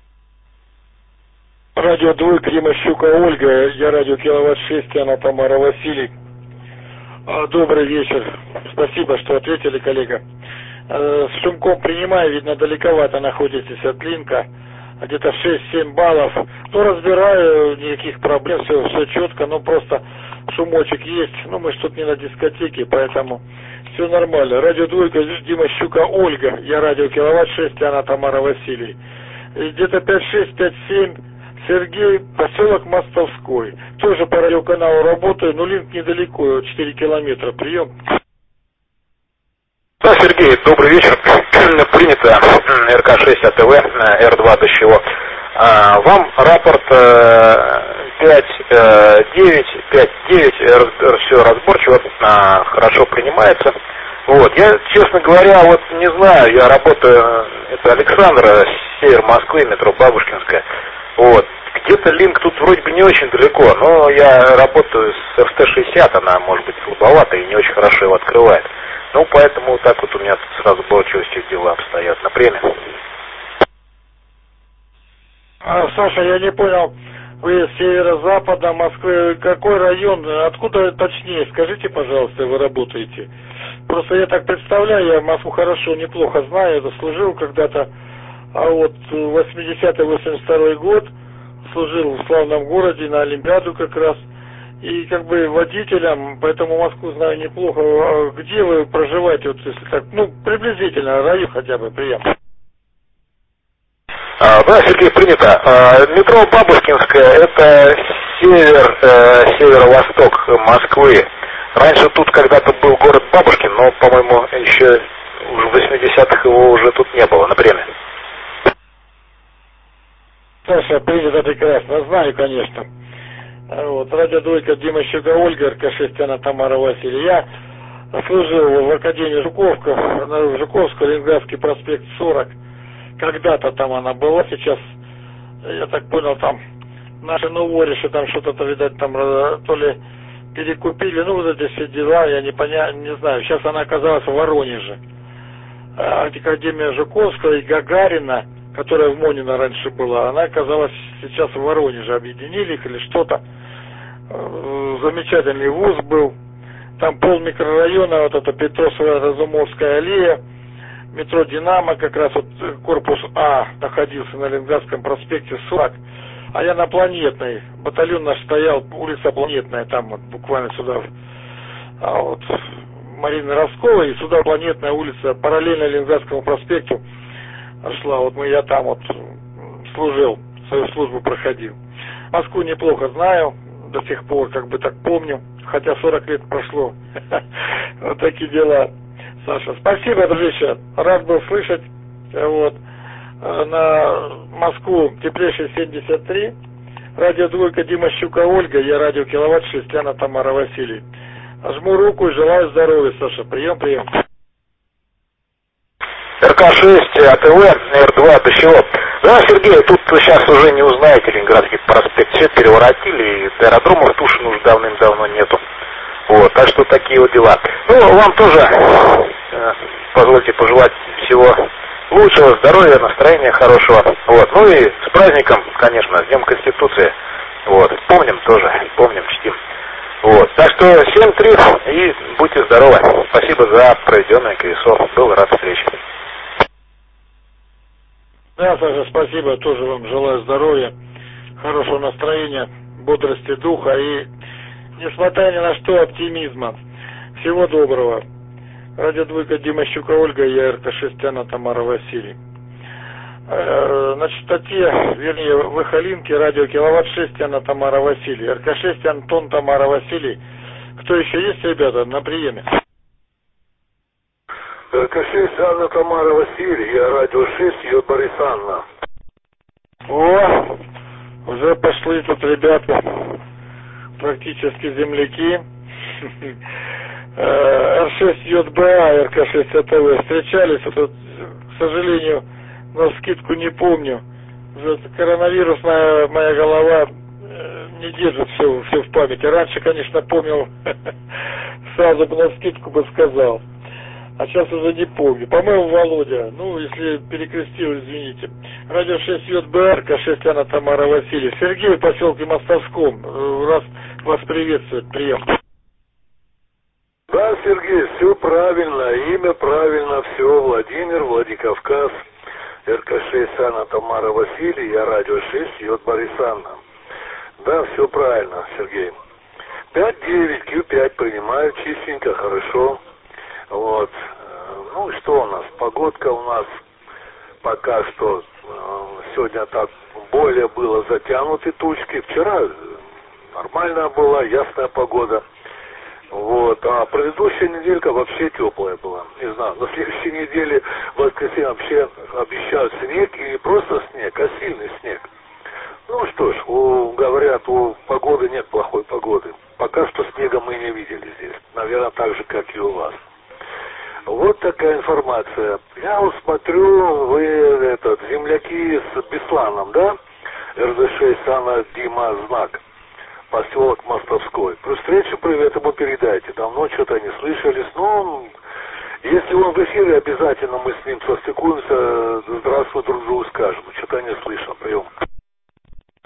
Радио двойка, Дима Щука, Ольга. Я радио Киловатт шесть, Анна Тамара Василий. Добрый вечер. Спасибо, что ответили, коллега. С шумком принимаю, видно, далековато находитесь от линка. Где-то шесть-семь баллов. Ну, разбираю, никаких проблем, все, все четко, но просто шумочек есть. Ну, мы ж тут не на дискотеке, поэтому все нормально. Радио двойка, Дима Щука, Ольга. Я радио Киловатт шесть, Анна Тамара Василий. Где-то пять шесть, пять семь. Сергей, поселок Мостовской. Тоже по радиоканалу работаю, но линк недалеко, четыре километра. Прием. Да, Сергей, добрый вечер. Принято эр ка шесть а тэ вэ, эр два до чего. Вам рапорт пять девять, пять девять, все разборчиво, хорошо принимается. Вот, я, честно говоря, вот не знаю, я работаю, это Александр, север Москвы, метро Бабушкинская. Вот. Где-то линк тут вроде бы не очень далеко, но я работаю с эр тэ шестьдесят, она может быть слабовата и не очень хорошо его открывает. Ну, поэтому вот так вот у меня тут сразу разборчивостью дела обстоят. На приеме. А, Саша, я не понял, вы с северо-запада Москвы, какой район, откуда точнее, скажите, пожалуйста, вы работаете? Просто я так представляю, я Москву хорошо, неплохо знаю, заслужил когда-то, а вот восьмидесятый восемьдесят второй год служил в славном городе на Олимпиаду как раз, и как бы водителем, поэтому Москву знаю неплохо. А где вы проживаете, вот если так, ну, приблизительно, район хотя бы, приятно. А, да, Сергей, принято. А, метро Бабушкинская — это север, э, северо-восток Москвы. Раньше тут когда-то был город Бабушкин, но, по-моему, еще в восьмидесятых его уже тут не было, например. Саша, принято прекрасно, знаю, конечно. Вот, радиодвойка Дима Щука Ольга, эр ка шесть Анна Тамара Василий. Я служил в Академии Жуковка, на Жуковского, Ленинградский проспект сорок. Когда-то там она была, сейчас, я так понял, там наши новориши, там что-то, видать, там то ли перекупили, ну, вот эти все дела, я не, поня... не знаю. Сейчас она оказалась в Воронеже. Академия Жуковского и Гагарина, которая в Монино раньше была, она оказалась сейчас в Воронеже, объединили их или что-то. Замечательный вуз был. Там пол микрорайона, вот это Петросово-Разумовская аллея, метро «Динамо», как раз вот корпус А находился на Ленинградском проспекте сорок, а я на Планетной. Батальон наш стоял, улица Планетная, там вот буквально сюда, а вот Марины Росковой, и сюда Планетная улица, параллельно Ленинградскому проспекту шла. Вот мы, я там вот служил, свою службу проходил. Москву неплохо знаю, до сих пор, как бы так помню, хотя сорок лет прошло. Вот такие дела. Саша, спасибо, дружище, рад был слышать. Вот. На Москву теплейший семьдесят три, радиодвойка Дима Щука Ольга, я радио Киловатт шесть Анна Тамара Василий. Жму руку и желаю здоровья, Саша. Прием, прием. эр ка шесть, а тэ вэ, эр два, Дощево. Да, Сергей, тут сейчас уже не узнаете Ленинградский проспект. Все переворотили, и аэродромов Тушина уже давным-давно нету. Вот, так что такие вот дела. Ну, вам тоже э, позвольте пожелать всего лучшего, здоровья, настроения хорошего. Вот, ну и с праздником, конечно, с Днем Конституции. Вот, помним тоже, помним, чтим. Вот, так что семь три и будьте здоровы. Спасибо за проведенное колесо. Был рад встрече. Да, Саша, спасибо. Тоже вам желаю здоровья, хорошего настроения, бодрости духа и, несмотря ни на что, оптимизма. Всего доброго. Радиодвойка Дима Щука Ольга, я эр ка шесть Анна Тамара Василий. На частоте, вернее, в Эхолинке, радио Киловатт шесть Анна Тамара Василий. эр ка шесть Антон Тамара Василий. Кто еще есть, ребята, на приеме? эр ка шесть Анна Тамара Василий, я радио шесть, ее Борис Анна. О, уже пошли тут ребята, практически земляки. эр шесть ё бэ а, эр ка шесть а тэ вэ встречались, вот, к сожалению, на скидку не помню. Уже коронавирусная моя голова не держит все, все в памяти. Раньше, конечно, помнил, сразу бы на скидку бы сказал. А сейчас уже не помню. По-моему, Володя. Ну, если перекрестил, извините. Радио шесть ё бэ а, эр ка шесть Анна Тамара Василий. Сергей в поселке Мостовском. Раз вас приветствует. Прием. Да, Сергей, все правильно. Имя правильно, все. Владимир, Владикавказ. эр ка шесть Анна Тамара Василий, я радио шесть, Йод Борис Анна. Да, все правильно, Сергей. пять девять Q пять принимаю, чистенько, хорошо. Вот. Ну и что у нас? Погодка у нас пока что сегодня так более было затянуты тучки. Вчера нормальная была, ясная погода. Вот, а предыдущая неделька вообще теплая была. Не знаю, на следующей неделе в воскресенье вообще обещают снег, и не просто снег, а сильный снег. Ну что ж, у, говорят, у погоды нет плохой погоды. Пока что снега мы не видели здесь. Наверное, так же, как и у вас. Вот такая информация. Я вот смотрю, вы этот, земляки с Бесланом, да? эр дэ шесть Анна Дима Знак. Поселок Мостовской. При встрече привет ему передайте. Давно что-то не слышались. Но если он в эфире, обязательно мы с ним состыкуемся. Здравствуй, друг другу скажем. Что-то не слышал. Прием.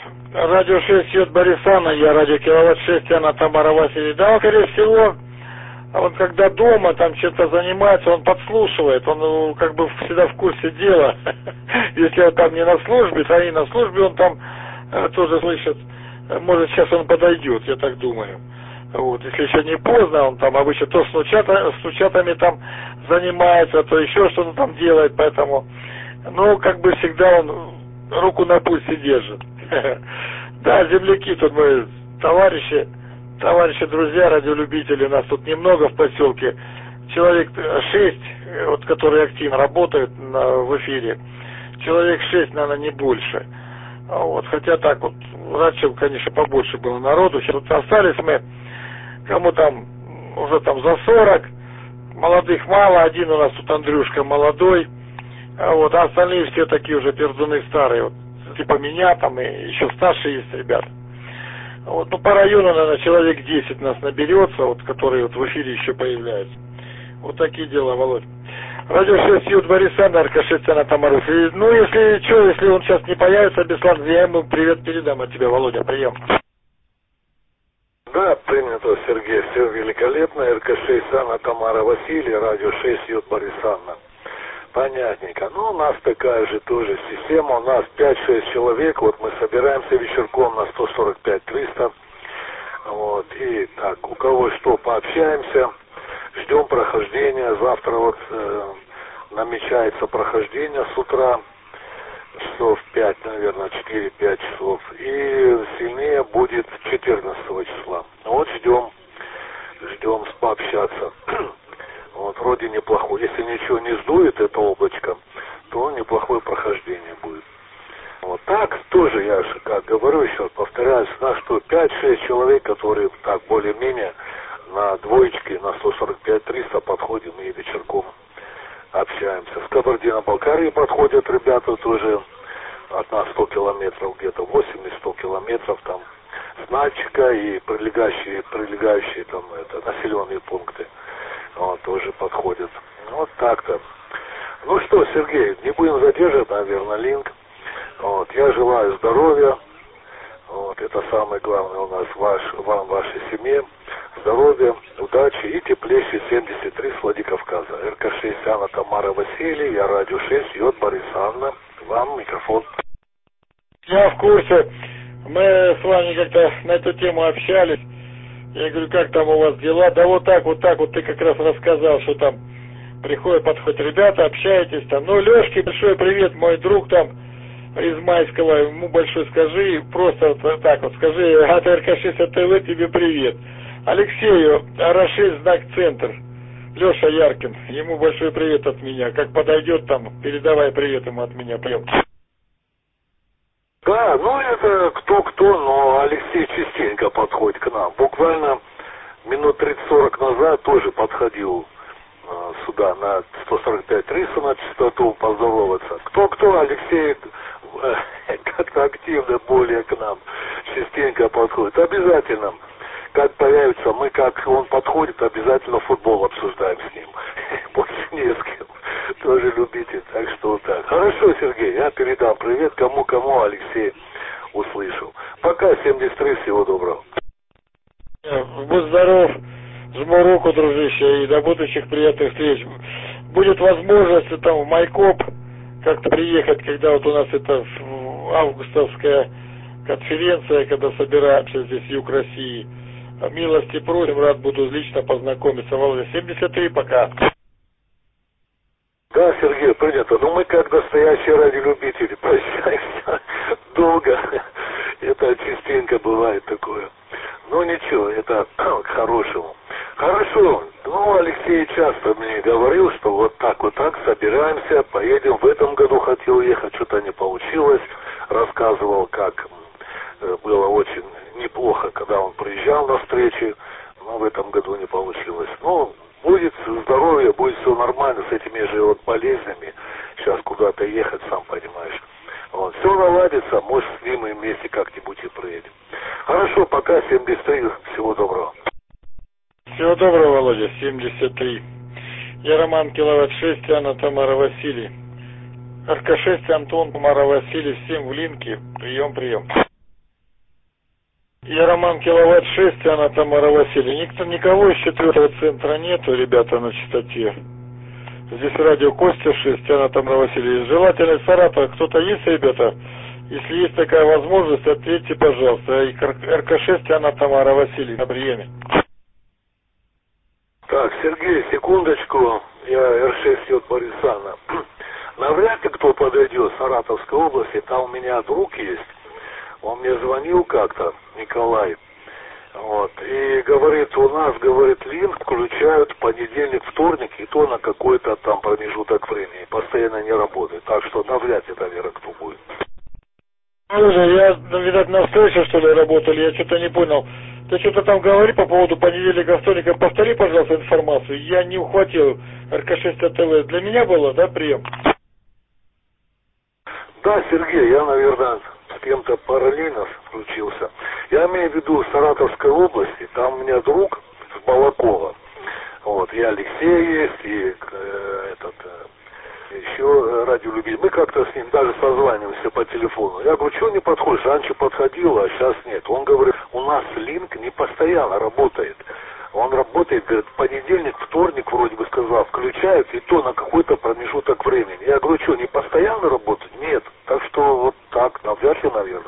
Радио шесть Йод Борисана, я радио Киловатт шесть, Анна Тамара Василий. Да, он, скорее всего, он когда дома там что-то занимается, он подслушивает, он как бы всегда в курсе дела. Если он там не на службе, то и на службе он там тоже слышит. Может, сейчас он подойдет, я так думаю. Вот, если еще не поздно, он там обычно то с внучата, с внучатами там занимается, то еще что-то там делает, поэтому, ну, как бы всегда он руку на пульсе держит. Да, земляки, тут мы товарищи, товарищи, друзья, радиолюбители, нас тут немного в поселке, человек шесть, вот, которые активно работают на, в эфире, человек шесть, наверное, не больше. Вот, хотя так вот, раньше, конечно, побольше было народу, сейчас вот остались мы, кому там уже там за сорок, молодых мало, один у нас тут Андрюшка молодой, а вот, а остальные все такие уже пердуны старые, вот, типа меня там и еще старше есть ребята. Вот, ну, по району, наверное, человек десять нас наберется, вот, которые вот в эфире еще появляются. Вот такие дела, Володь. Радио шесть Йод Борисана, эр ка шесть Анна Тамара. Ну, если что, если он сейчас не появится, Беслан, я ему привет передам от тебя, Володя, прием. Да, принято, Сергей, все великолепно. эр ка шесть Анна Тамара Василий, радио шесть Йод Борисана. Понятненько. Ну, у нас такая же тоже система. У нас пять-шесть человек. Вот мы собираемся вечерком на сто сорок пять триста. Вот. И так, у кого что, пообщаемся. Ждем прохождения. Завтра вот э, намечается прохождение с утра. Часов пять, наверное, четыре-пять часов. И сильнее будет четырнадцатого числа. Вот ждем. Ждем пообщаться. Вот, вроде неплохой. Если ничего не сдует, это облачко, то неплохое прохождение будет. Вот так тоже, я же, как говорю, еще повторяюсь, на что пять-шесть человек, которые так более-менее на двоечке, на сто сорок пять триста подходим и вечерком общаемся. С Кабардино-Балкарии подходят ребята тоже от нас сто километров, где-то восемьдесят-сто километров там с Нальчика и прилегающие, прилегающие там это, населенные пункты. Вот, тоже подходит. Вот так-то. Ну что, Сергей, не будем задерживать, наверное, линк. Вот, я желаю здоровья. Вот, это самое главное у нас, ваш, вам, вашей семье. Здоровья, удачи и теплейший семьдесят три с Владикавказа. эр ка шесть Анна Тамара Василий, я радио шесть Йод Борисанна. Вам микрофон. Я в курсе. Мы с вами как-то на эту тему общались. Я говорю, как там у вас дела? Да вот так, вот так, вот ты как раз рассказал, что там приходят, подходят ребята, общаетесь там. Ну, Лешке большой привет, мой друг там из Майского, ему большой скажи, просто вот так вот скажи, от эр ка шесть ТВ тебе привет. Алексею, эр шесть знак центр, Леша Яркин, ему большой привет от меня. Как подойдет там, передавай привет ему от меня, прием. Да, ну это кто-кто, но Алексей частенько подходит к нам. Буквально минут тридцать-сорок назад тоже подходил э, сюда на сто сорок пять триста на частоту поздороваться. Кто-кто, Алексей э, как-то активно более к нам частенько подходит. Обязательно, как появится, мы как он подходит, обязательно футбол обсуждаем с ним. Больше не с кем. Тоже любитель, так что вот так. Хорошо, Сергей, я передам привет кому-кому, Алексей услышал. Пока, семьдесят три, всего доброго. Будь здоров, жму руку, дружище, и до будущих приятных встреч. Будет возможность там в Майкоп как-то приехать, когда вот у нас это августовская конференция, когда собираемся здесь Юг России. Милости просим, рад буду лично познакомиться. Володя, семьдесят три, пока. Да, Сергей, принято. Но мы как настоящие радиолюбители прощаемся долго. Это частенько бывает такое. Но ничего, это к хорошему. Хорошо. Ну, Алексей часто мне говорил, что вот так вот так собираемся, поедем. В этом году хотел ехать, что-то не получилось. Рассказывал, как было очень неплохо, когда он приезжал на встречи, но в этом году не получилось. Ну, будет здоровье, будет все нормально с этими же вот болезнями. Сейчас куда-то ехать, сам понимаешь. Вот. Все наладится, может, с ним и вместе как-нибудь и проедем. Хорошо, пока, семьдесят три, всего доброго. Всего доброго, Володя, семьдесят три. Я Роман Киловатт шесть, Анна Тамара Василий. эр ка шесть Антон Тамара Василий, всем в линке. Прием, прием. Я Роман Киловатт шесть, она Тамара Васильевна. Никто, никого из четвертого центра нету, ребята, на частоте. Здесь радио Костя шесть, она Тамара Васильевна. Желательно из Саратова кто-то есть, ребята? Если есть такая возможность, ответьте, пожалуйста. эр ка шесть, она Тамара Васильевна на приеме. Так, Сергей, секундочку. Я эр шесть J Борисана. Навряд ли кто подойдет в Саратовской области. Там у меня друг есть. Он мне звонил как-то, Николай, вот, и говорит, у нас, говорит, линк включают понедельник, вторник, и то на какой-то там промежуток времени, постоянно не работает, так что навряд ли, наверное, кто будет. Слушай, я, видать, на встрече, что ли, работали, я что-то не понял. Ты что-то там говори по поводу понедельника, вторника, повтори, пожалуйста, информацию, я не ухватил. эр ка шесть ТВ для меня было, да, прием? Да, Сергей, я, наверное, с кем-то параллельно включился. Я имею в виду Саратовской области, там у меня друг с Балакова. Вот, и Алексей есть, и э, этот, э, еще радиолюбитель. Мы как-то с ним даже созваниваемся по телефону. Я говорю, что не подходишь? Раньше подходило, а сейчас нет. Он говорит, у нас линк не постоянно работает. Он работает, говорит, понедельник, вторник, вроде бы сказал, включают, и то на какой-то промежуток времени. Я говорю, что, не постоянно работает? Нет. Так что вот так, навряд ли, наверное.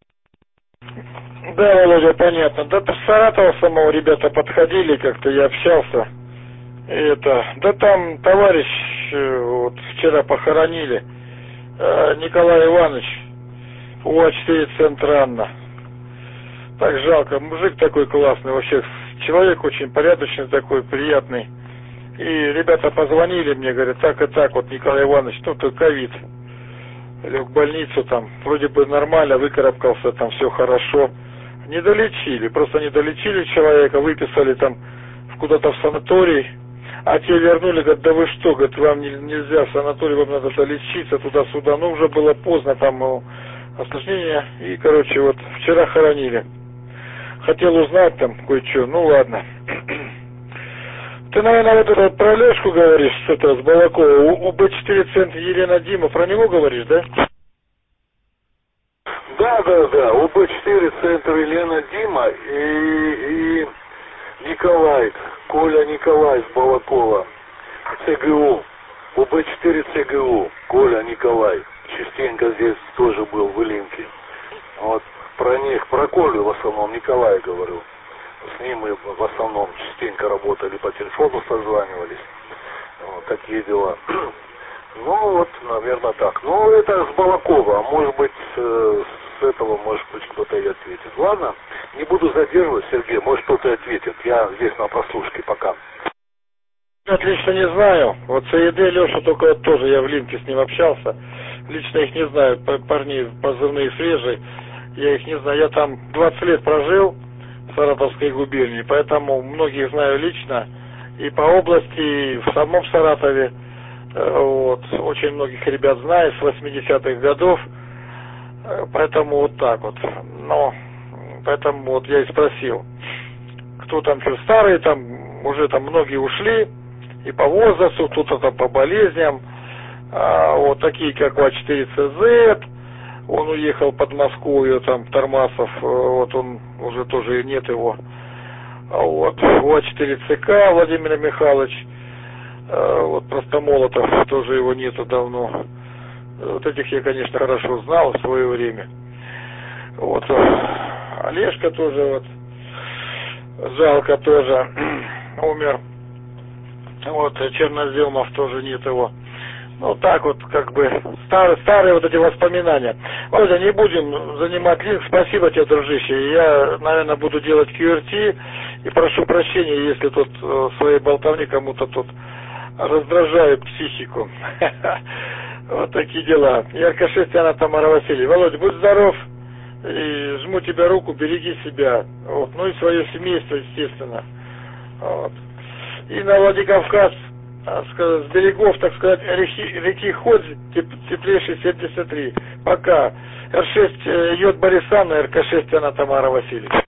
Да, Володя, понятно. Да, с Саратова самого ребята подходили, как-то я общался. И это, да там товарищ, вот вчера похоронили, Николай Иванович, у а четыре центра Анна. Так жалко, мужик такой классный, вообще человек очень порядочный такой, приятный. И ребята позвонили мне, говорят, так и так, вот Николай Иванович, ну то ковид, лег в больницу там, вроде бы нормально, выкарабкался, там все хорошо. Не долечили, просто не долечили человека, выписали там куда-то в санаторий, а те вернули, говорят, да вы что, говорят, вам не, нельзя в санаторий, вам надо долечиться туда-сюда, ну уже было поздно, там ну, осложнения, и, короче, вот вчера хоронили. Хотел узнать там кое-что, ну ладно. Ты, наверное, вот это про Лешку говоришь, что-то с Балакова, у, у бэ четыре центр Елена Дима, про него говоришь, да? Да, да, да, у бэ четыре центр Елена Дима и, и Николай, Коля Николай с Балакова, цэ гэ у, у бэ четыре цэ гэ у, Коля Николай, частенько здесь тоже был в Илинке. Вот про них, про Колю в основном, Николай говорю. С ним мы в основном частенько работали, по телефону созванивались. Вот такие дела. Ну вот, наверное, так. Ну, это с Балакова, а может быть, с этого, может быть, кто-то и ответит. Ладно, не буду задерживать, Сергей, может, кто-то ответит. Я здесь на прослушке пока. Отлично не знаю. Вот цэ е дэ, Леша, только вот тоже я в линке с ним общался. Лично их не знаю, парни позывные свежие. Я их не знаю. Я там двадцать лет прожил в Саратовской губернии, поэтому многих знаю лично. И по области, и в самом Саратове. Вот, очень многих ребят знаю с восьмидесятых годов. Поэтому вот так вот. Но, поэтому вот я и спросил, кто там что, старые, там уже там многие ушли, и по возрасту, кто-то там по болезням, а, вот такие как у а четыре цэ зет, он уехал под Москву, там Тормасов, вот он уже тоже нет его, а вот у а четыре цэ ка Владимир Михайлович, а, вот просто Молотов, тоже его нету давно. Вот этих я, конечно, хорошо знал в свое время. Вот Олежка тоже вот, жалко тоже, умер. Вот Черноземов тоже нет его. Ну так вот, как бы, старые, старые вот эти воспоминания. Володя, не будем занимать линк. Спасибо тебе, дружище. Я, наверное, буду делать кью эр ти. И прошу прощения, если тут э, своей болтовни кому-то тут раздражаю психику. Вот такие дела. эр ка шесть, она Тамара Васильевна. Володя, будь здоров. И жму тебе руку, береги себя. Вот. Ну и свое семейство, естественно. Вот. И на Владикавказ, с берегов, так сказать, реки, реки Ходь, теплейший семьдесят три. Пока. эр шесть J Борисана, эр ка шесть, она Тамара Васильевна.